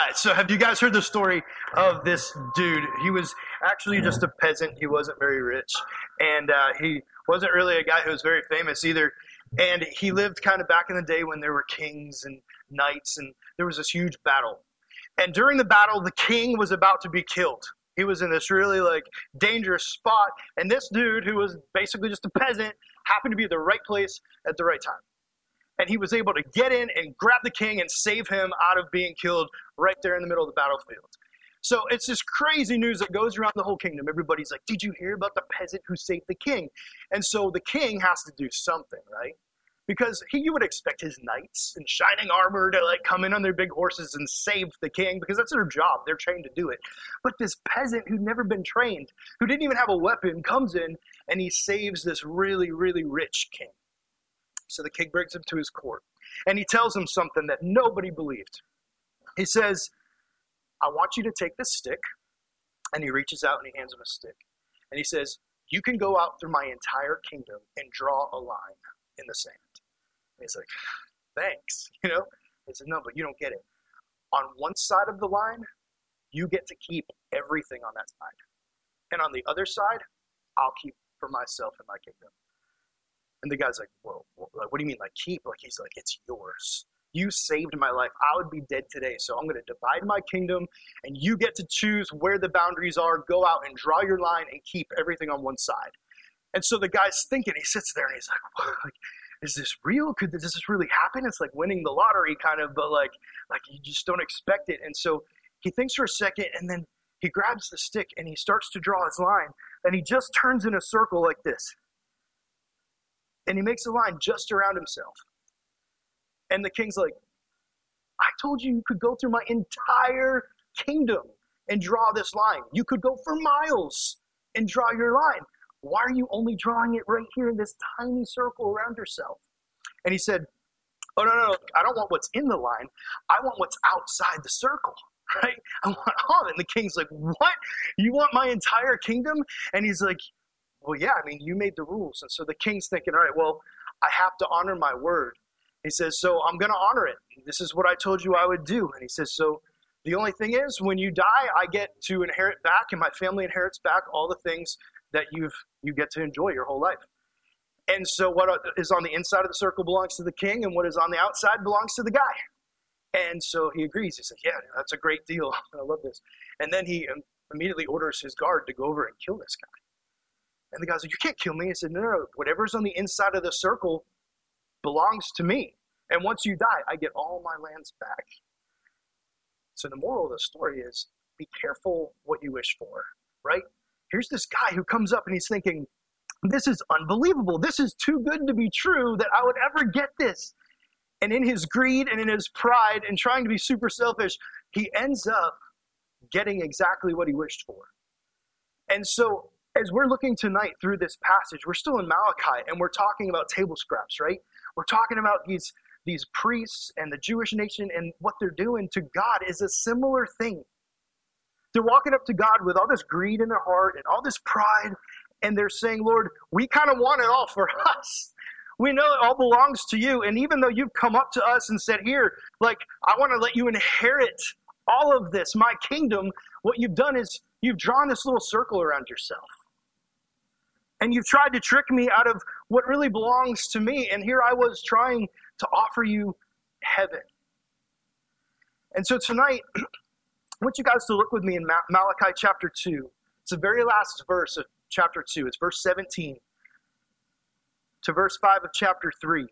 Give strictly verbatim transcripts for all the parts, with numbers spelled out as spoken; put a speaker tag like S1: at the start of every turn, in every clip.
S1: right, so have you guys heard the story of this dude? He was actually just a peasant. He wasn't very rich, and uh, he wasn't really a guy who was very famous either. And he lived kind of back in the day when there were kings and knights, and there was this huge battle. And during the battle, the king was about to be killed. He was in this really like dangerous spot, and this dude, who was basically just a peasant, happened to be at the right place at the right time. And he was able to get in and grab the king and save him out of being killed right there in the middle of the battlefield. So it's this crazy news that goes around the whole kingdom. Everybody's like, did you hear about the peasant who saved the king? And so the king has to do something, right? Because he, you would expect his knights in shining armor to like come in on their big horses and save the king, because that's their job. They're trained to do it. But this peasant who'd never been trained, who didn't even have a weapon, comes in and he saves this really, really rich king. So the king brings him to his court, and he tells him something that nobody believed. He says, I want you to take this stick, and he reaches out and he hands him a stick. And he says, you can go out through my entire kingdom and draw a line in the sand. And he's like, thanks, you know? He said, no, but you don't get it. On one side of the line, you get to keep everything on that side. And on the other side, I'll keep for myself and my kingdom. And the guy's like, whoa, like, what do you mean, like, keep? Like, he's like, it's yours. You saved my life. I would be dead today, so I'm going to divide my kingdom, and you get to choose where the boundaries are. Go out and draw your line and keep everything on one side. And so the guy's thinking, he sits there, and he's like, what? Like, is this real? Could does this really happen? It's like winning the lottery, kind of, but like, like you just don't expect it. And so he thinks for a second, and then he grabs the stick, and he starts to draw his line, and he just turns in a circle like this. And he makes a line just around himself. And the king's like, I told you you could go through my entire kingdom and draw this line. You could go for miles and draw your line. Why are you only drawing it right here in this tiny circle around yourself? And he said, oh, no, no, no. I don't want what's in the line. I want what's outside the circle, right? I want all of it. And the king's like, what? You want my entire kingdom? And he's like, well, yeah, I mean, you made the rules. And so the king's thinking, all right, well, I have to honor my word. He says, so I'm going to honor it. This is what I told you I would do. And he says, so the only thing is, when you die, I get to inherit back, and my family inherits back all the things that you've you get to enjoy your whole life. And so what is on the inside of the circle belongs to the king, and what is on the outside belongs to the guy. And so he agrees. He says, yeah, that's a great deal. I love this. And then he immediately orders his guard to go over and kill this guy. And the guy's like, you can't kill me. He said, no, no, no, whatever's on the inside of the circle belongs to me. And once you die, I get all my lands back. So the moral of the story is, be careful what you wish for, right? Here's this guy who comes up and he's thinking, this is unbelievable. This is too good to be true that I would ever get this. And in his greed and in his pride and trying to be super selfish, he ends up getting exactly what he wished for. And so as we're looking tonight through this passage, we're still in Malachi, and we're talking about table scraps, right? We're talking about these, these priests and the Jewish nation, and what they're doing to God is a similar thing. They're walking up to God with all this greed in their heart and all this pride, and they're saying, Lord, we kind of want it all for us. We know it all belongs to you, and even though you've come up to us and said, here, like, I want to let you inherit all of this, my kingdom, what you've done is you've drawn this little circle around yourself. And you've tried to trick me out of what really belongs to me. And here I was trying to offer you heaven. And so tonight, I want you guys to look with me in Malachi chapter two. It's the very last verse of chapter two. It's verse seventeen to verse five of chapter three.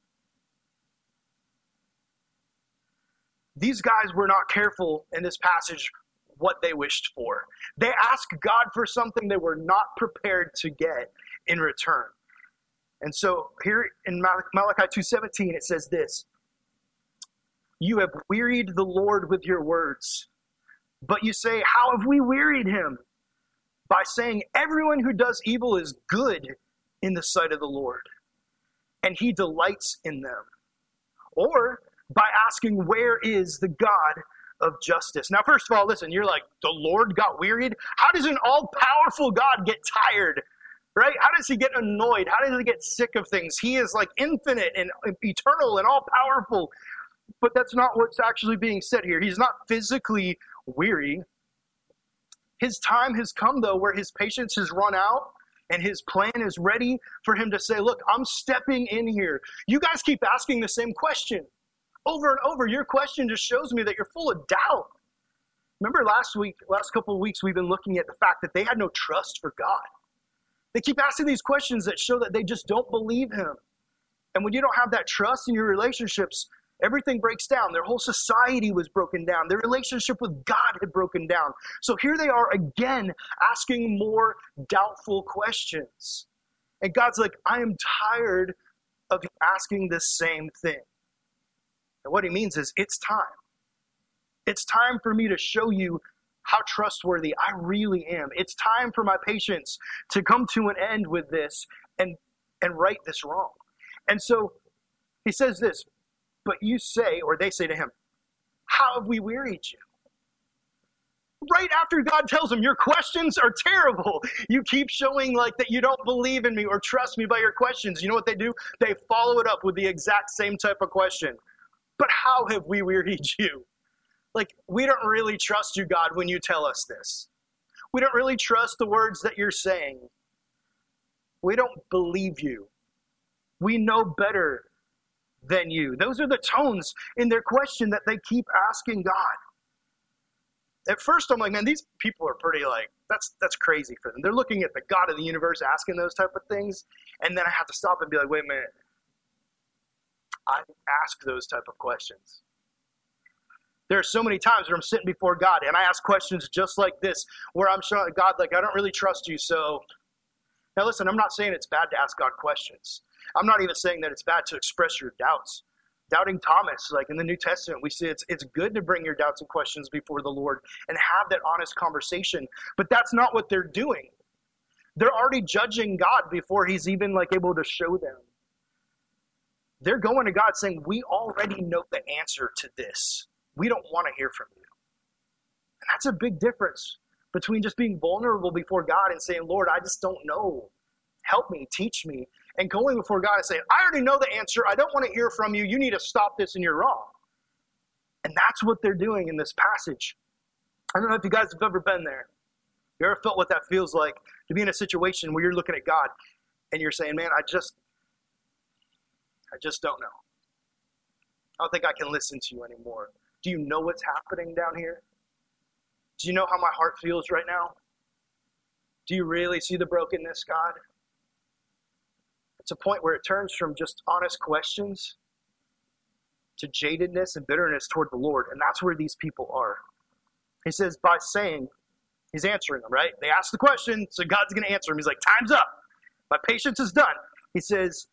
S1: These guys were not careful in this passage what they wished for. They asked God for something they were not prepared to get in return. And so here in Malachi two seventeen, it says this, you have wearied the Lord with your words, but you say, how have we wearied him? By saying everyone who does evil is good in the sight of the Lord, and he delights in them. Or by asking, where is the God of justice? Now, first of all, listen, you're like, the Lord got wearied? How does an all-powerful God get tired? Right? How does he get annoyed? How does he get sick of things? He is like infinite and eternal and all-powerful. But that's not what's actually being said here. He's not physically weary. His time has come, though, where his patience has run out and his plan is ready for him to say, look, I'm stepping in here. You guys keep asking the same question over and over. Your question just shows me that you're full of doubt. Remember last week, last couple of weeks, we've been looking at the fact that they had no trust for God. They keep asking these questions that show that they just don't believe him. And when you don't have that trust in your relationships, everything breaks down. Their whole society was broken down. Their relationship with God had broken down. So here they are again asking more doubtful questions. And God's like, I am tired of asking the same thing. And what he means is, it's time. It's time for me to show you how trustworthy I really am. It's time for my patience to come to an end with this and, and right this wrong. And so he says this, but you say, or they say to him, how have we wearied you? Right after God tells him, your questions are terrible. You keep showing like that you don't believe in me or trust me by your questions. You know what they do? They follow it up with the exact same type of question. But how have we wearied you? Like, we don't really trust you, God, when you tell us this. We don't really trust the words that you're saying. We don't believe you. We know better than you. Those are the tones in their question that they keep asking God. At first, I'm like, man, these people are pretty like, that's that's crazy for them. They're looking at the God of the universe asking those type of things. And then I have to stop and be like, wait a minute. I ask those type of questions. There are so many times where I'm sitting before God and I ask questions just like this, where I'm showing God, like, I don't really trust you. So now listen, I'm not saying it's bad to ask God questions. I'm not even saying that it's bad to express your doubts. Doubting Thomas, like in the New Testament, we see it's it's good to bring your doubts and questions before the Lord and have that honest conversation. But that's not what they're doing. They're already judging God before he's even like able to show them. They're going to God saying, we already know the answer to this. We don't want to hear from you. And that's a big difference between just being vulnerable before God and saying, Lord, I just don't know. Help me, teach me. And going before God and saying, I already know the answer. I don't want to hear from you. You need to stop this and you're wrong. And that's what they're doing in this passage. I don't know if you guys have ever been there. You ever felt what that feels like to be in a situation where you're looking at God and you're saying, man, I just, I just don't know. I don't think I can listen to you anymore. Do you know what's happening down here? Do you know how my heart feels right now? Do you really see the brokenness, God? It's a point where it turns from just honest questions to jadedness and bitterness toward the Lord. And that's where these people are. He says, by saying, he's answering them, right? They ask the question, so God's going to answer them. He's like, time's up. My patience is done. He says,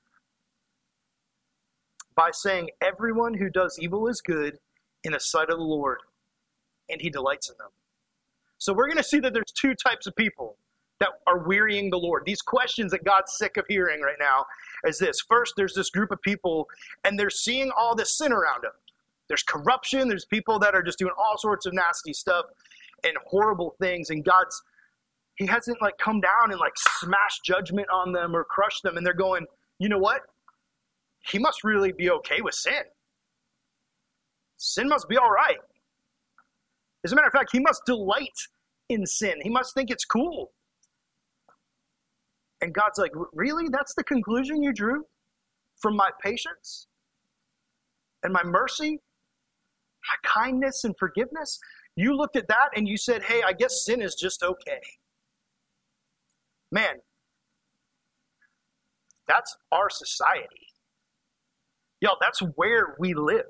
S1: by saying, everyone who does evil is good in the sight of the Lord, and he delights in them. So we're going to see that there's two types of people that are wearying the Lord. These questions that God's sick of hearing right now is this. First, there's this group of people, and they're seeing all this sin around them. There's corruption. There's people that are just doing all sorts of nasty stuff and horrible things, and God's, he hasn't like come down and like smashed judgment on them or crushed them, and they're going, you know what? He must really be okay with sin. Sin must be all right. As a matter of fact, he must delight in sin. He must think it's cool. And God's like, really? That's the conclusion you drew from my patience and my mercy, my kindness and forgiveness? You looked at that and you said, hey, I guess sin is just okay. Man, that's our society. Yo, that's where we live.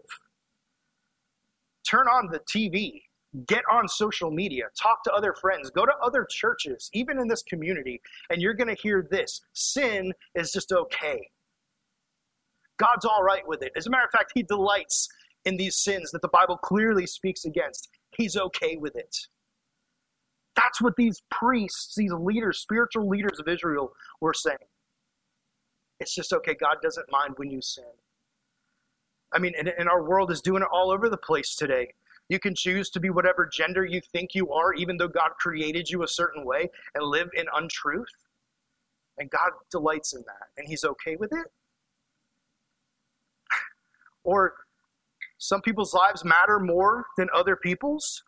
S1: Turn on the T V. Get on social media, talk to other friends, go to other churches, even in this community, and you're going to hear this. Sin is just okay. God's all right with it. As a matter of fact, he delights in these sins that the Bible clearly speaks against. He's okay with it. That's what these priests, these leaders, spiritual leaders of Israel were saying. It's just okay. God doesn't mind when you sin. I mean, and, and our world is doing it all over the place today. You can choose to be whatever gender you think you are, even though God created you a certain way, and live in untruth. And God delights in that, and he's okay with it. Or some people's lives matter more than other people's,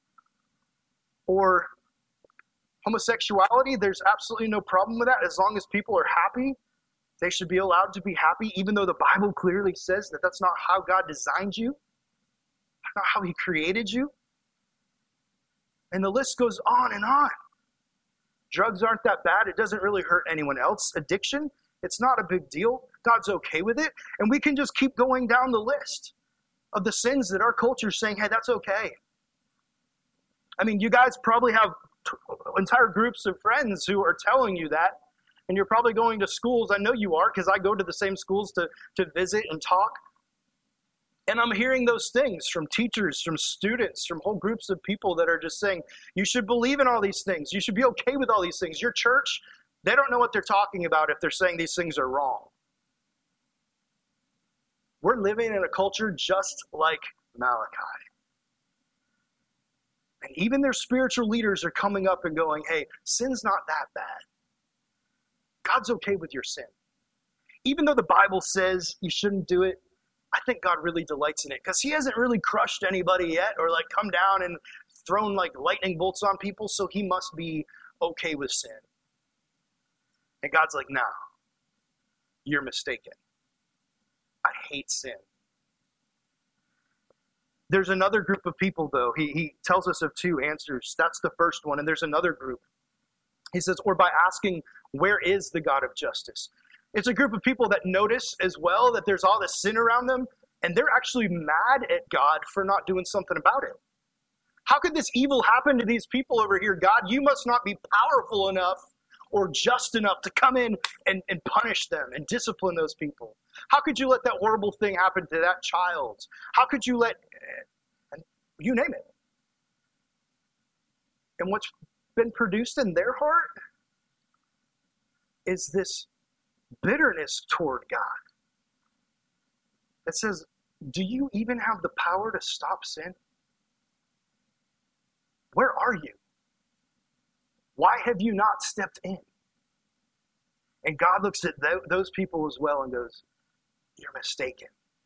S1: or homosexuality, there's absolutely no problem with that. As long as people are happy, they should be allowed to be happy, even though the Bible clearly says that that's not how God designed you, not how he created you. And the list goes on and on. Drugs aren't that bad. It doesn't really hurt anyone else. Addiction, it's not a big deal. God's okay with it. And we can just keep going down the list of the sins that our culture is saying, hey, that's okay. I mean, you guys probably have t- entire groups of friends who are telling you that. And you're probably going to schools. I know you are, because I go to the same schools to, to visit and talk. And I'm hearing those things from teachers, from students, from whole groups of people that are just saying, you should believe in all these things. You should be okay with all these things. Your church, they don't know what they're talking about if they're saying these things are wrong. We're living in a culture just like Malachi. And even their spiritual leaders are coming up and going, hey, sin's not that bad. God's okay with your sin. Even though the Bible says you shouldn't do it, I think God really delights in it, because he hasn't really crushed anybody yet or like come down and thrown like lightning bolts on people, so he must be okay with sin. And God's like, nah, you're mistaken. I hate sin. There's another group of people, though. He, he tells us of two answers. That's the first one, and there's another group. He says, or by asking, where is the God of justice? It's a group of people that notice as well that there's all this sin around them, and they're actually mad at God for not doing something about it. How could this evil happen to these people over here? God, you must not be powerful enough or just enough to come in and, and punish them and discipline those people. How could you let that horrible thing happen to that child? How could you let, you name it. And what's been produced in their heart is this bitterness toward God. It says, do you even have the power to stop sin? Where are you? Why have you not stepped in? And God looks at th- those people as well and goes, you're mistaken.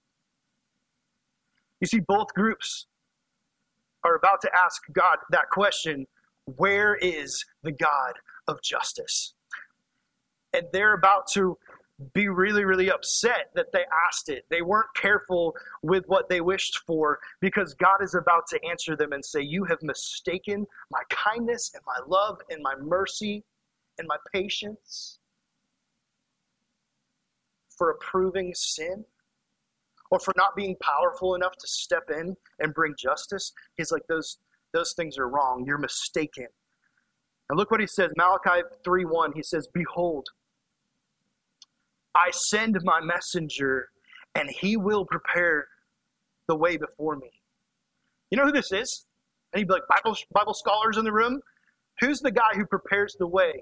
S1: You see, both groups are about to ask God that question, where is the God of justice? And they're about to be really, really upset that they asked it. They weren't careful with what they wished for, because God is about to answer them and say, you have mistaken my kindness and my love and my mercy and my patience for approving sin, or for not being powerful enough to step in and bring justice. He's like, those, those things are wrong. You're mistaken. And look what he says, Malachi three one, he says, behold, I send my messenger, and he will prepare the way before me. You know who this is? And he'd be like, Bible, Bible scholars in the room? Who's the guy who prepares the way?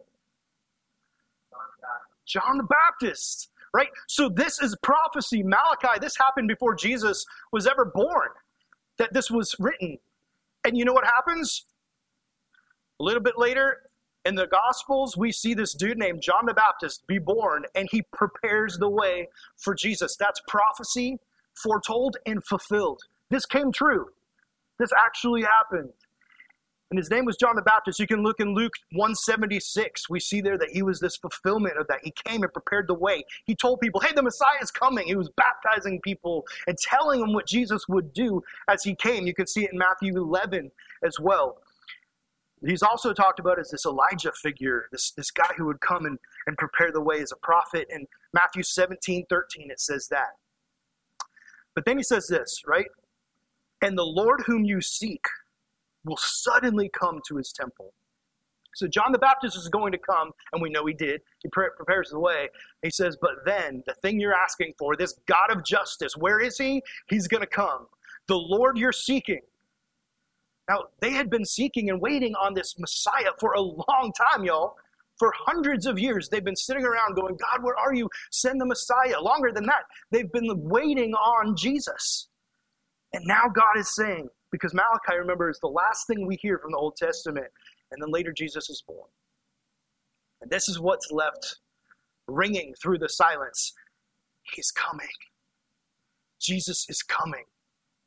S1: John the Baptist, right? So this is prophecy. Malachi, this happened before Jesus was ever born, that this was written. And you know what happens? A little bit later, in the Gospels, we see this dude named John the Baptist be born, and he prepares the way for Jesus. That's prophecy, foretold, and fulfilled. This came true. This actually happened. And his name was John the Baptist. You can look in Luke one seventy-six. We see there that he was this fulfillment of that. He came and prepared the way. He told people, hey, the Messiah is coming. He was baptizing people and telling them what Jesus would do as he came. You can see it in Matthew eleven as well. He's also talked about as this Elijah figure, this, this guy who would come and, and prepare the way as a prophet. In Matthew seventeen thirteen, it says that. But then he says this, right? And the Lord whom you seek will suddenly come to his temple. So John the Baptist is going to come, and we know he did. He pre- prepares the way. He says, but then the thing you're asking for, this God of justice, where is he? He's going to come. The Lord you're seeking. Now, they had been seeking and waiting on this Messiah for a long time, y'all. For hundreds of years, they've been sitting around going, God, where are you? Send the Messiah. Longer than that, they've been waiting on Jesus. And now God is saying, because Malachi, remember, is the last thing we hear from the Old Testament, and then later Jesus is born. And this is what's left ringing through the silence. He's coming. Jesus is coming.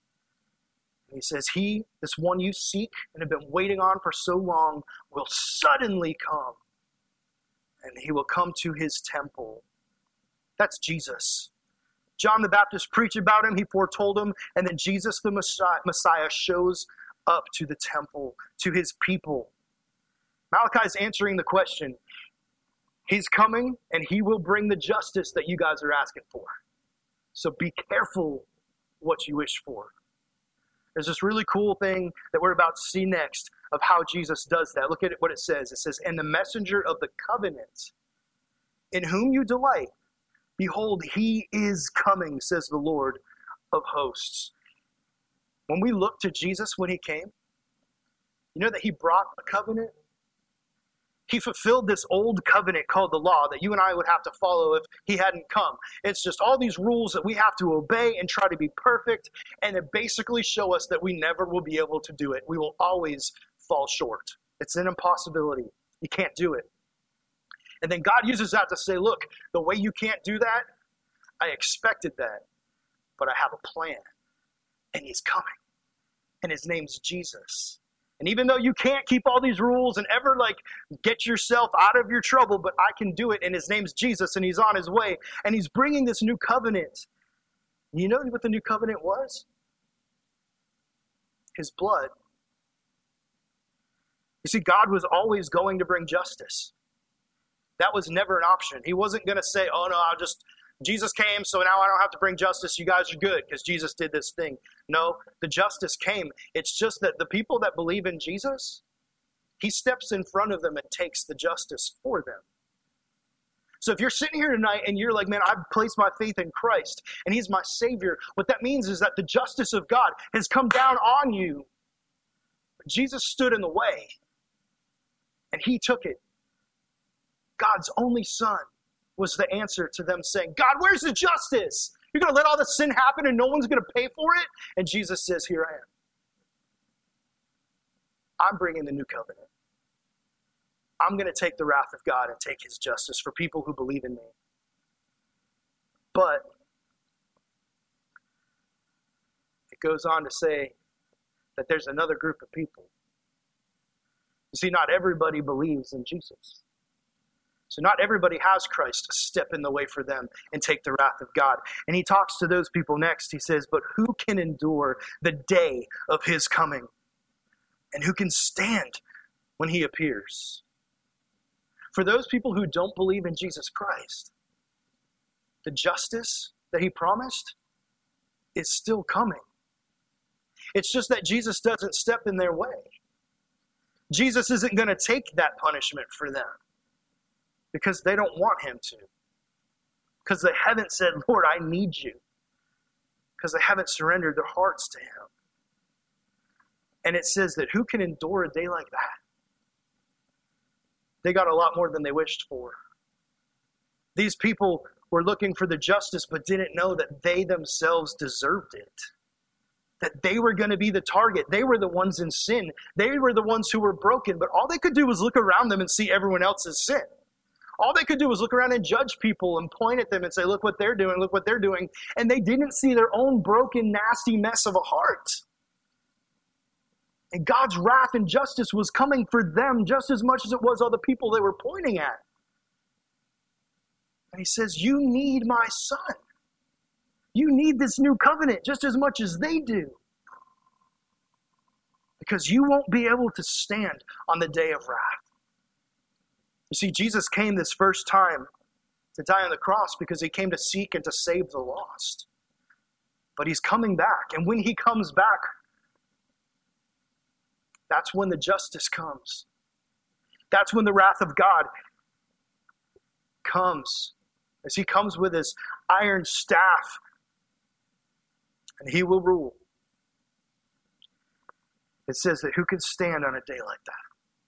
S1: And he says, he, this one you seek and have been waiting on for so long, will suddenly come. And he will come to his temple. That's Jesus. John the Baptist preached about him, he foretold him, and then Jesus the Messiah shows up to the temple, to his people. Malachi is answering the question. He's coming, and he will bring the justice that you guys are asking for. So be careful what you wish for. There's this really cool thing that we're about to see next of how Jesus does that. Look at what it says. It says, and the messenger of the covenant, in whom you delight, behold, he is coming, says the Lord of hosts. When we look to Jesus when he came, you know that he brought a covenant? He fulfilled this old covenant called the law that you and I would have to follow if he hadn't come. It's just all these rules that we have to obey and try to be perfect, and it basically show us that we never will be able to do it. We will always fall short. It's an impossibility. You can't do it. And then God uses that to say, look, the way you can't do that, I expected that, but I have a plan, and he's coming, and his name's Jesus. And even though you can't keep all these rules and ever like get yourself out of your trouble, but I can do it, and his name's Jesus, and he's on his way, and he's bringing this new covenant. You know what the new covenant was? His blood. You see, God was always going to bring justice. That was never an option. He wasn't going to say, oh no, I'll just, Jesus came, so now I don't have to bring justice. You guys are good because Jesus did this thing. No, the justice came. It's just that the people that believe in Jesus, he steps in front of them and takes the justice for them. So if you're sitting here tonight and you're like, man, I've placed my faith in Christ and he's my Savior, what that means is that the justice of God has come down on you. But Jesus stood in the way and he took it. God's only son was the answer to them saying, God, where's the justice? You're going to let all this sin happen and no one's going to pay for it? And Jesus says, here I am. I'm bringing the new covenant. I'm going to take the wrath of God and take his justice for people who believe in me. But it goes on to say that there's another group of people. You see, not everybody believes in Jesus. So not everybody has Christ to step in the way for them and take the wrath of God. And he talks to those people next. He says, but who can endure the day of his coming? And who can stand when he appears? For those people who don't believe in Jesus Christ, the justice that he promised is still coming. It's just that Jesus doesn't step in their way. Jesus isn't going to take that punishment for them. Because they don't want him to. Because they haven't said, Lord, I need you. Because they haven't surrendered their hearts to him. And it says that who can endure a day like that? They got a lot more than they wished for. These people were looking for the justice but didn't know that they themselves deserved it. That they were going to be the target. They were the ones in sin. They were the ones who were broken. But all they could do was look around them and see everyone else's sin. All they could do was look around and judge people and point at them and say, look what they're doing, look what they're doing. And they didn't see their own broken, nasty mess of a heart. And God's wrath and justice was coming for them just as much as it was all the people they were pointing at. And he says, you need my son. You need this new covenant just as much as they do. Because you won't be able to stand on the day of wrath. You see, Jesus came this first time to die on the cross because he came to seek and to save the lost. But he's coming back. And when he comes back, that's when the justice comes. That's when the wrath of God comes. As he comes with his iron staff. And he will rule. It says that who can stand on a day like that?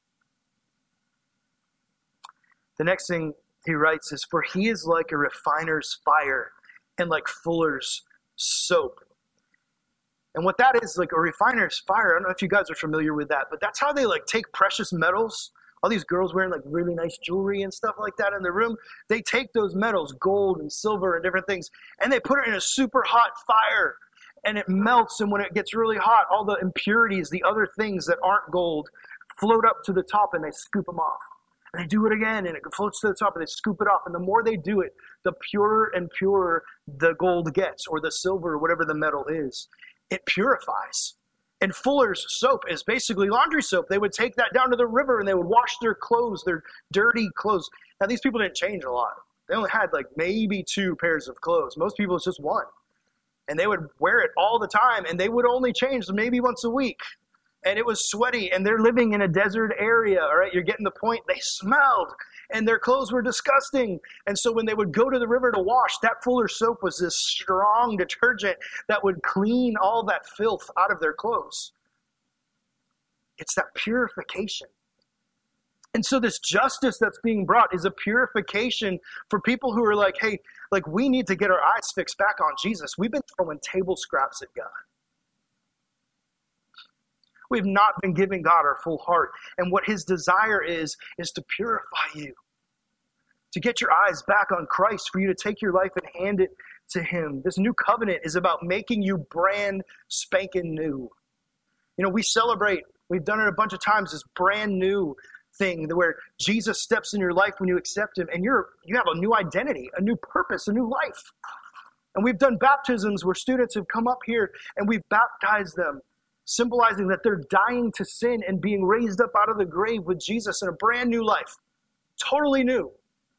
S1: The next thing he writes is, for he is like a refiner's fire and like fuller's soap. And what that is, like a refiner's fire, I don't know if you guys are familiar with that, but that's how they like take precious metals. All these girls wearing like really nice jewelry and stuff like that in their room, they take those metals, gold and silver and different things, and they put it in a super hot fire. and it melts. And when it gets really hot, all the impurities, the other things that aren't gold, float up to the top and they scoop them off. And they do it again and it floats to the top and they scoop it off. And the more they do it, the purer and purer the gold gets, or the silver, or whatever the metal is. It purifies. And Fuller's soap is basically laundry soap. They would take that down to the river and they would wash their clothes, their dirty clothes. Now, these people didn't change a lot. They only had like maybe two pairs of clothes. Most people, it's just one. And they would wear it all the time, and they would only change maybe once a week. And it was sweaty, and they're living in a desert area, all right? You're getting the point. They smelled, and their clothes were disgusting. And so when they would go to the river to wash, that Fuller's soap was this strong detergent that would clean all that filth out of their clothes. It's that purification. And so this justice that's being brought is a purification for people who are like, hey, like we need to get our eyes fixed back on Jesus. We've been throwing table scraps at God. We've not been giving God our full heart. And what his desire is, is to purify you. To get your eyes back on Christ, for you to take your life and hand it to him. This new covenant is about making you brand spanking new. You know, we celebrate, we've done it a bunch of times, this brand new thing where Jesus steps in your life when you accept him, and you're you have a new identity, a new purpose, a new life. And we've done baptisms where students have come up here and we've baptized them, symbolizing that they're dying to sin and being raised up out of the grave with Jesus in a brand new life. Totally new.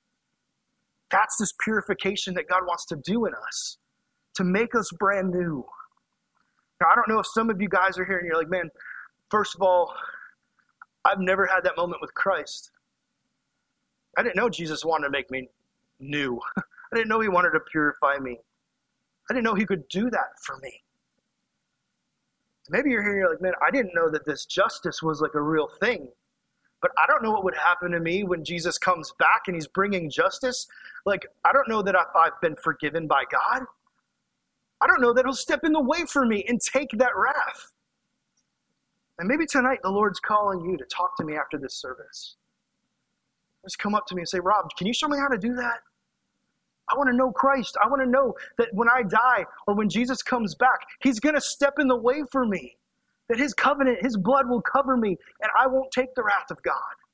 S1: That's this purification that God wants to do in us, to make us brand new. Now, I don't know if some of you guys are here and you're like, man, first of all, I've never had that moment with Christ. I didn't know Jesus wanted to make me new. I didn't know he wanted to purify me. I didn't know he could do that for me. Maybe you're here and you're like, man, I didn't know that this justice was like a real thing. But I don't know what would happen to me when Jesus comes back and he's bringing justice. Like, I don't know that if I've been forgiven by God. I don't know that he'll step in the way for me and take that wrath. And maybe tonight the Lord's calling you to talk to me after this service. Just come up to me and say, Rob, can you show me how to do that? I want to know Christ. I want to know that when I die or when Jesus comes back, he's going to step in the way for me. That his covenant, his blood will cover me and I won't take the wrath of God.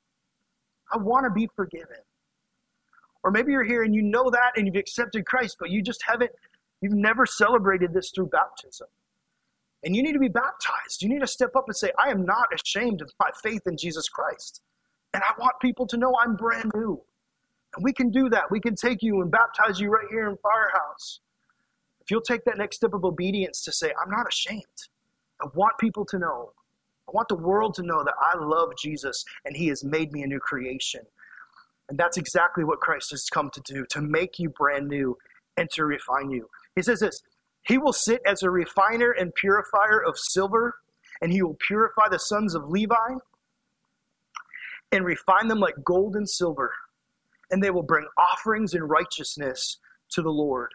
S1: I want to be forgiven. Or maybe you're here and you know that and you've accepted Christ, but you just haven't, you've never celebrated this through baptism. And you need to be baptized. You need to step up and say, I am not ashamed of my faith in Jesus Christ. And I want people to know I'm brand new. And we can do that. We can take you and baptize you right here in Firehouse. If you'll take that next step of obedience to say, I'm not ashamed. I want people to know. I want the world to know that I love Jesus and he has made me a new creation. And that's exactly what Christ has come to do, to make you brand new and to refine you. He says this, he will sit as a refiner and purifier of silver, and he will purify the sons of Levi and refine them like gold and silver. And they will bring offerings in righteousness to the Lord.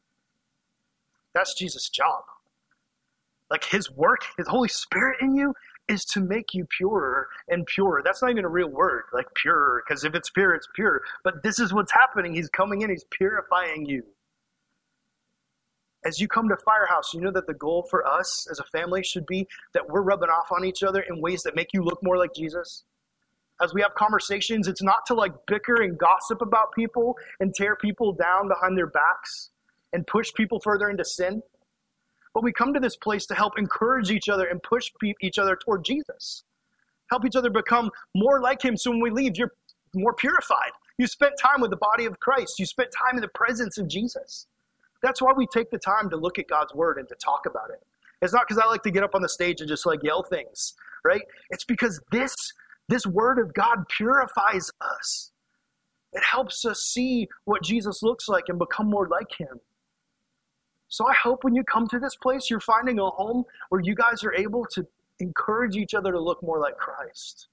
S1: That's Jesus' job. Like his work, his Holy Spirit in you is to make you purer and purer. That's not even a real word, like pure, because if it's pure, it's pure. But this is what's happening. He's coming in, he's purifying you. As you come to Firehouse, you know that the goal for us as a family should be that we're rubbing off on each other in ways that make you look more like Jesus. As we have conversations, it's not to like bicker and gossip about people and tear people down behind their backs and push people further into sin. But we come to this place to help encourage each other and push each other toward Jesus. Help each other become more like him so when we leave, you're more purified. You spent time with the body of Christ. You spent time in the presence of Jesus. That's why we take the time to look at God's word and to talk about it. It's not because I like to get up on the stage and just like yell things, right? It's because this, this word of God purifies us. It helps us see what Jesus looks like and become more like him. So I hope when you come to this place, you're finding a home where you guys are able to encourage each other to look more like Christ.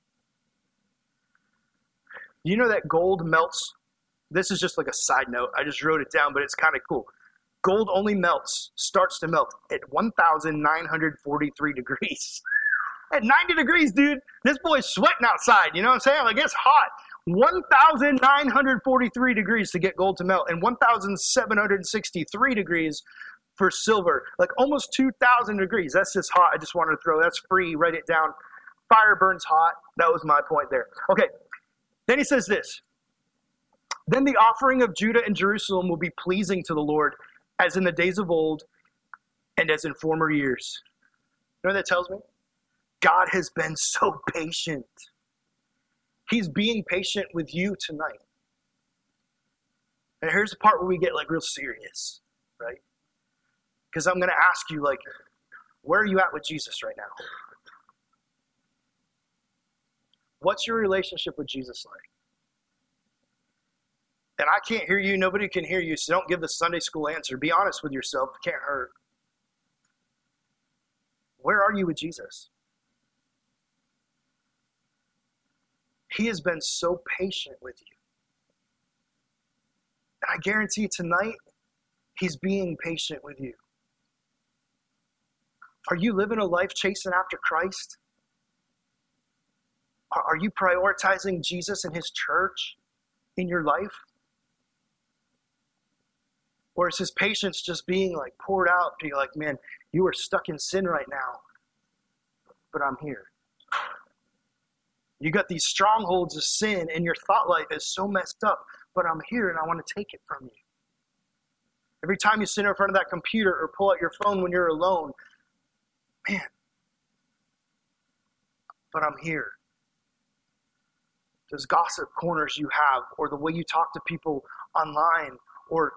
S1: You know that gold melts? This is just like a side note. I just wrote it down, but it's kind of cool. Gold only melts, starts to melt at one thousand nine hundred forty-three degrees. At ninety degrees, dude, this boy's sweating outside. You know what I'm saying? Like, it's hot. one thousand nine hundred forty-three degrees to get gold to melt, and one thousand seven hundred sixty-three degrees for silver, like almost two thousand degrees. That's just hot. I just wanted to throw, that's free. Write it down. Fire burns hot. That was my point there. Okay. Then he says this. Then the offering of Judah and Jerusalem will be pleasing to the Lord, as in the days of old and as in former years. You know what that tells me? God has been so patient. He's being patient with you tonight. And here's the part where we get like real serious, right? Because I'm going to ask you, like, where are you at with Jesus right now? What's your relationship with Jesus like? And I can't hear you. Nobody can hear you. So don't give the Sunday school answer. Be honest with yourself. It can't hurt. Where are you with Jesus? He has been so patient with you. And I guarantee you tonight, he's being patient with you. Are you living a life chasing after Christ? Are you prioritizing Jesus and his church in your life? Or is his patience just being like poured out to you like, man, you are stuck in sin right now, but I'm here. You got these strongholds of sin and your thought life is so messed up, but I'm here and I want to take it from you. Every time you sit in front of that computer or pull out your phone when you're alone, man, but I'm here. Those gossip corners you have, or the way you talk to people online, or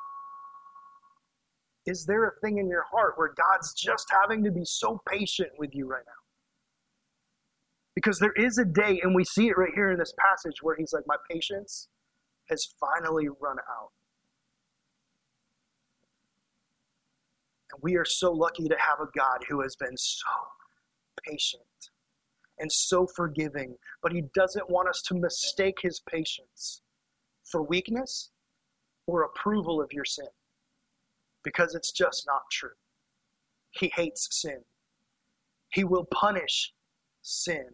S1: is there a thing in your heart where God's just having to be so patient with you right now? Because there is a day, and we see it right here in this passage, where he's like, my patience has finally run out. And we are so lucky to have a God who has been so patient and so forgiving, but he doesn't want us to mistake his patience for weakness or approval of your sin, because it's just not true. He hates sin. He will punish sin.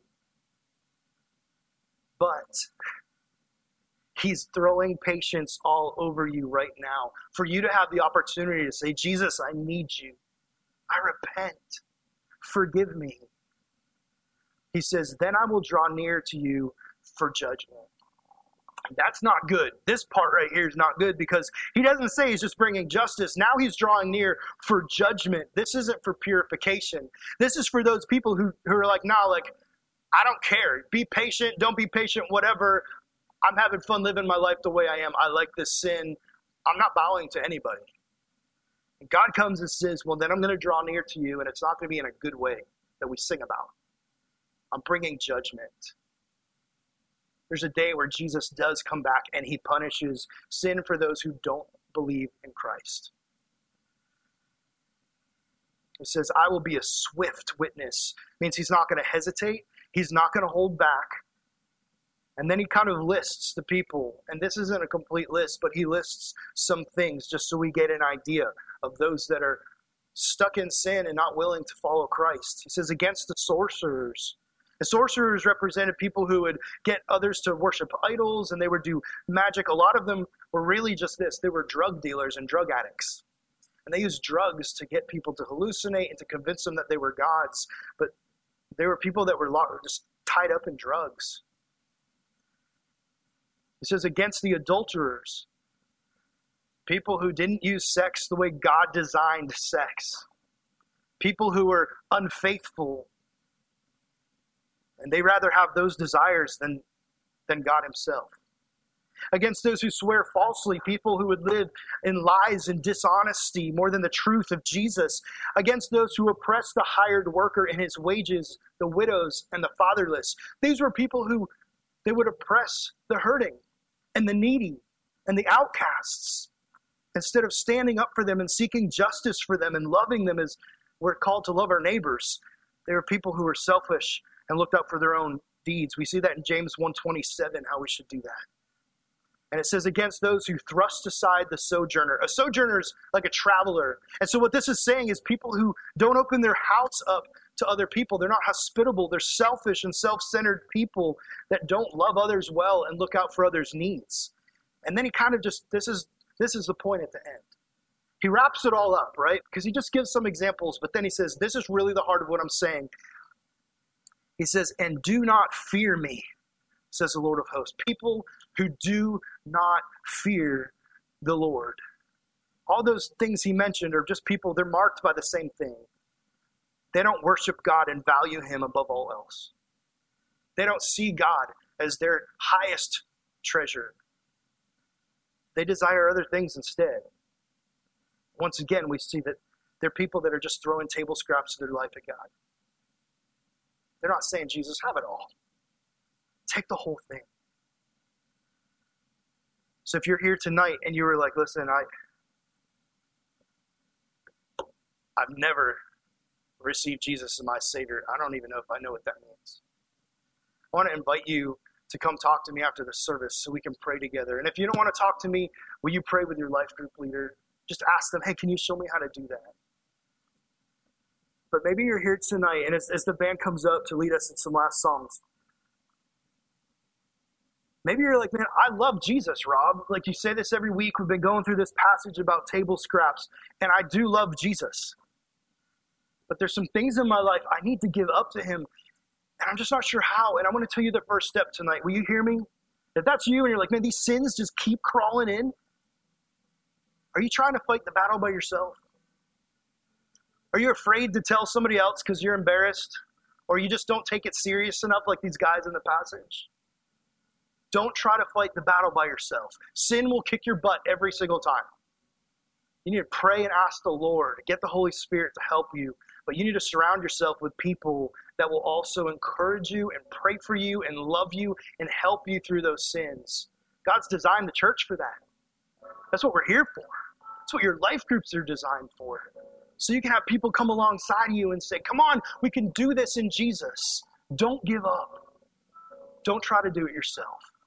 S1: But he's throwing patience all over you right now for you to have the opportunity to say, Jesus, I need you. I repent. Forgive me. He says, then I will draw near to you for judgment. That's not good. This part right here is not good, because he doesn't say he's just bringing justice. Now he's drawing near for judgment. This isn't for purification. This is for those people who, who are like, nah, like, I don't care. Be patient. Don't be patient. Whatever. I'm having fun living my life the way I am. I like this sin. I'm not bowing to anybody. And God comes and says, well, then I'm going to draw near to you, and it's not going to be in a good way that we sing about. I'm bringing judgment. There's a day where Jesus does come back and he punishes sin for those who don't believe in Christ. He says, I will be a swift witness. Means he's not going to hesitate. He's not going to hold back. And then he kind of lists the people. And this isn't a complete list, but he lists some things just so we get an idea of those that are stuck in sin and not willing to follow Christ. He says, against the sorcerers. The sorcerers represented people who would get others to worship idols, and they would do magic. A lot of them were really just this. They were drug dealers and drug addicts. And they used drugs to get people to hallucinate and to convince them that they were gods. But there were people that were just tied up in drugs. It says against the adulterers. People who didn't use sex the way God designed sex. People who were unfaithful. And they rather have those desires than, than God himself. Against those who swear falsely, people who would live in lies and dishonesty more than the truth of Jesus. Against those who oppress the hired worker in his wages, the widows and the fatherless. These were people who they would oppress the hurting and the needy and the outcasts, instead of standing up for them and seeking justice for them and loving them as we're called to love our neighbors. They were people who were selfish and looked out for their own deeds. We see that in James one twenty-seven, how we should do that. And it says, against those who thrust aside the sojourner. A sojourner is like a traveler. And so what this is saying is people who don't open their house up to other people. They're not hospitable. They're selfish and self-centered people that don't love others well and look out for others' needs. And then he kind of just, this is this is the point at the end. he wraps it all up, right? Because he just gives some examples, but then he says, this is really the heart of what I'm saying. He says, and do not fear me, says the Lord of hosts. People who do not fear the Lord. All those things he mentioned are just people, they're marked by the same thing. They don't worship God and value him above all else. They don't see God as their highest treasure. They desire other things instead. Once again, we see that they're people that are just throwing table scraps of their life at God. They're not saying, Jesus, have it all. Take the whole thing. So if you're here tonight and you were like, listen, I, I've never received Jesus as my Savior. I don't even know if I know what that means. I want to invite you to come talk to me after the service so we can pray together. And if you don't want to talk to me, will you pray with your life group leader? Just ask them, hey, can you show me how to do that? But maybe you're here tonight, and as, as the band comes up to lead us in some last songs, maybe you're like, man, I love Jesus, Rob. Like you say this every week. We've been going through this passage about table scraps, and I do love Jesus. But there's some things in my life I need to give up to him, and I'm just not sure how. And I want to tell you the first step tonight. Will you hear me? If that's you and you're like, man, these sins just keep crawling in, are you trying to fight the battle by yourself? Are you afraid to tell somebody else because you're embarrassed? Or you just don't take it serious enough like these guys in the passage? Don't try to fight the battle by yourself. Sin will kick your butt every single time. You need to pray and ask the Lord. Get the Holy Spirit to help you. But you need to surround yourself with people that will also encourage you and pray for you and love you and help you through those sins. God's designed the church for that. That's what we're here for. That's what your life groups are designed for. So you can have people come alongside you and say, come on, we can do this in Jesus. Don't give up. Don't try to do it yourself.